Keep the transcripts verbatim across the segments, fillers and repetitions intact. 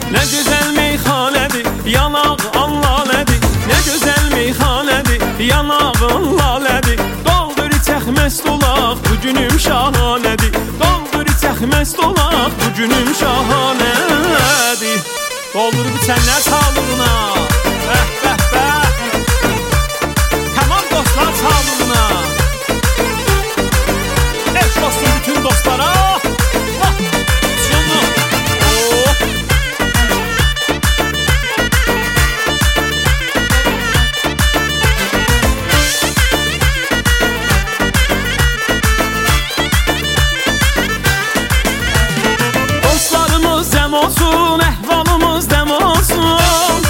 Ne güzel meyhanedir, yanağın laledir. Ne güzel meyhanedir, yanağın laledir. Doldur içək məst olaq, bu günüm şahanedir. Doldur içək məst olaq, bu günüm şahanedir. Doldur içənlər sağlığına, bəh bəh bəh. Tamam dostlar sağlığına. Eş olsun bütün dostlara. Olsun, əhvalımız dem olsun.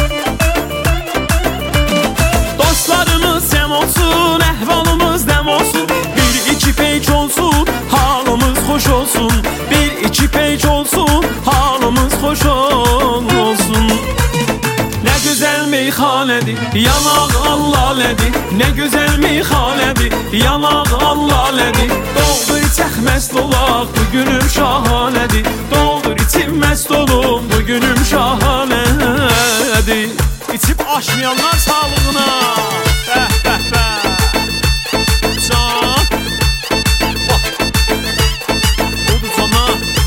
Dostlarımız dem olsun, əhvalımız dem olsun. Bir iki peyç olsun, halımız hoş olsun. Bir iki peyç olsun, halımız hoş olsun. Ne güzel meyhanedir, yanağın laledir. Ne güzel meyhanedir, yanağın laledir. Doldur içək məst olaq, bu günüm şahanedir. Doldur içim məst olum, bu günüm şahanedir. İçib aşmayanlar sağlığına, bəh bəh bəh. Can oh. Budur cana.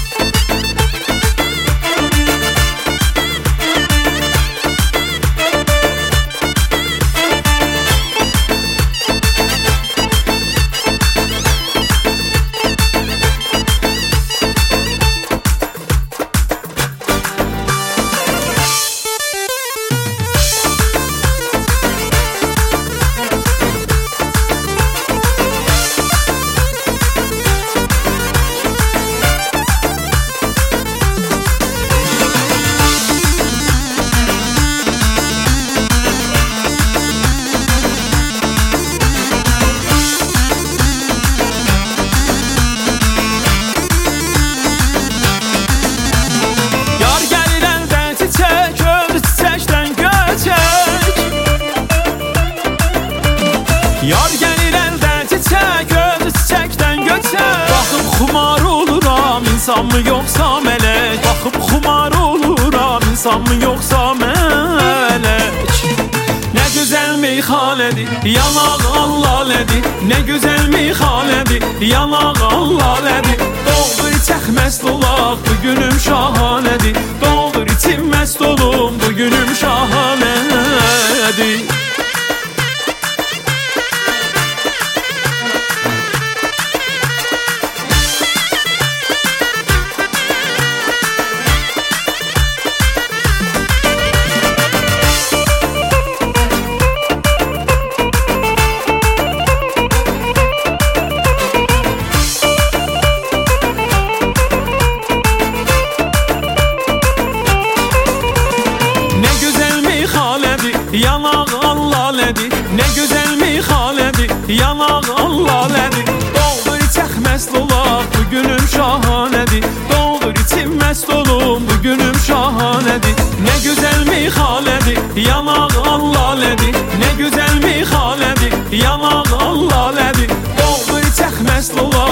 Yar gəlir əldən çiçək, özü çiçəkdən göçək. Baxıb xumar oluram, insan mı yoxsa mələk. Baxıb xumar oluram, insan mı yoxsa mələk. Ne güzel meyhanedir, yanağın laledir. Ne güzel meyhanedir, yanağın laledir. Doldur içək məst olaq, bu günüm şahanedir. Doldur içim məst olum, bu günüm şahanedir. Yanağın laledir, ne güzel meyhanedir. Yanağın laledir. Doldur içək məst olaq, bu günüm şahanedir. Doldur içim məst olum, bu günüm şahanedir. Ne güzel meyhanedir, yanağın laledir. Ne güzel meyhanedir, yanağın laledir. Doldur içək məst olaq.